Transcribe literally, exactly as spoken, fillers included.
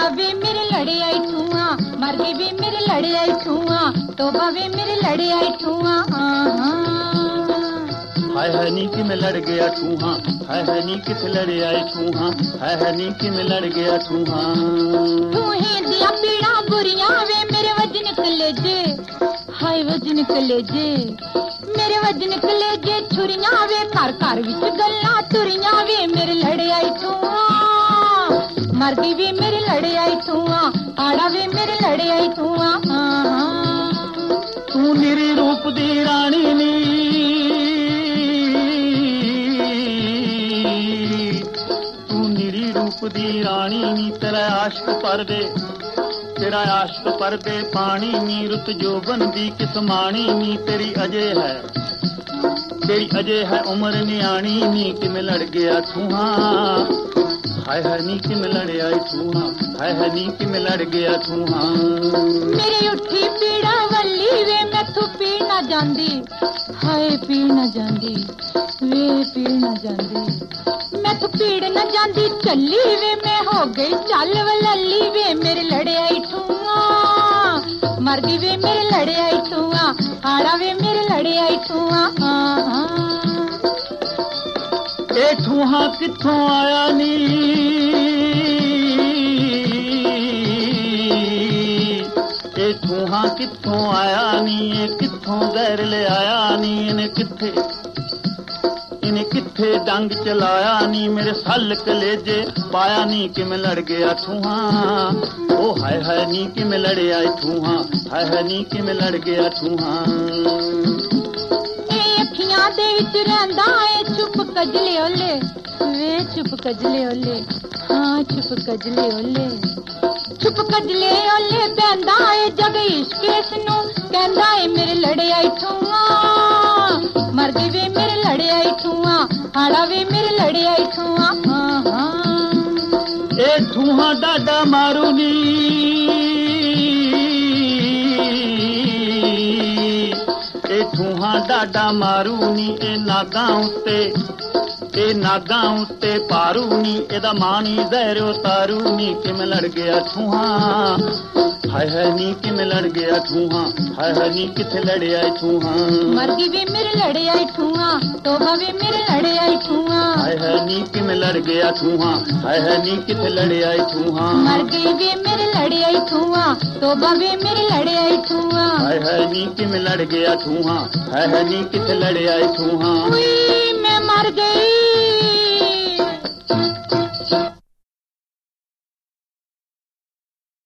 तोबा वे मेरे लड़े आई ठुआ, मर गई वे मेरे लड़े आई ठुआ, तोबा वे मेरे लड़े आई ठुआ। हाय हाय नी कि मैं लड़ गया ठूहा, हाय हाय नी किस लड़े आई ठूहा, हाय हाय नी कि मैं लड़ गया ठूहा। ठूहे दिया पीड़ा बुरियां वे मेरे वजन कलेजे, हाय वजन कलेजे मेरे वजन कलेजे, छुरियां वे घर घर विच गल्लां तुरियां वे मेरे लड़े आई ठूहा, मर गई वे मेरे लड़े आई ठूहा, आड़ा वे मेरे लड़े आई ठूहा। तू निरी रूप दी रानी नी, दी रानी नी, तेरा आशिक परदे तेरा आशिक परदे पानी नी, रुत जोबन दी किस्मानी नी, तेरी अजे है तेरी अजे है उम्र न्याणी नी, कि मैं लड़ गया ठूहा, हाय हाय नी कि मैं लड़ आई ठूहा, हाय हाय नी कि मैं लड़ गया ठूहा। मेरी उठी पीड़ा वल्ली वे मैथू पी ना जांदी, हाय पी ना जांदी वे पी ना जांदी, मैथू पीड़ न जांदी चली वे, मैं हो गई चल वल्ली वे मेरे लड़े आई ठूआ, मर गई वे मेरे लड़े आई ठूआ, आड़ा वे मेरे लड़े आई ठूआ। ए ठूहा कित्थों आया नी, ए ठूहा कित्थों आया नी, ए कित्थों गैर ले आया नी, इन्हें कित्थे इन्हें कित्थे डंग चलाया नी, मेरे साल कलेजे पाया नी, कि मैं लड़ गया ठूहा, ओ हाय हाय नी कि मैं लड़े आई ठूहा, हाय हाय नी कि मैं लड़ गया ठूहा। ए अखियां दे विच रहिंदा ए चुप कजले ओले वे चुप कजले ओले, हाँ चुप कजले ओले, चुप कजले ओले बहंदा ए जग इश्क इस नूं कहंदा ए मेरे लड़े आई ठूआ, मर गई वे मेरे लड़े आई ठूआ, आड़ा वे मेरे लड़े आई ठूआ। ए ठूहा डाडा मारू नी, ए ठूहा डाडा मारू नी, ए नागां उत्ते ए नागां उत्ते पारू नी, एदा मानी जहर उतारू नी, कि मैं लड़ गया ठूहा, हाय हाय नी कि मैं लड़ गया ठूहा, हाय हाय नी किथे लड़े आई ठूहा। मर गई वे मेरे लड़े आई ठूहा, तोबा वे मेरे लड़े आई ठूहा, हाय हाय नी कि मैं लड़ गया ठूहा, हाय हाय नी किथे लड़े आई ठूहा। मर गई वे मेरे लड़े आई ठूहा, तोबा वे मेरे लड़े आई ठूहा, हाय हाय नी कि मैं लड़ गया ठूहा, हाय हाय नी किथे लड़े आई ठूहा। मैं मर गई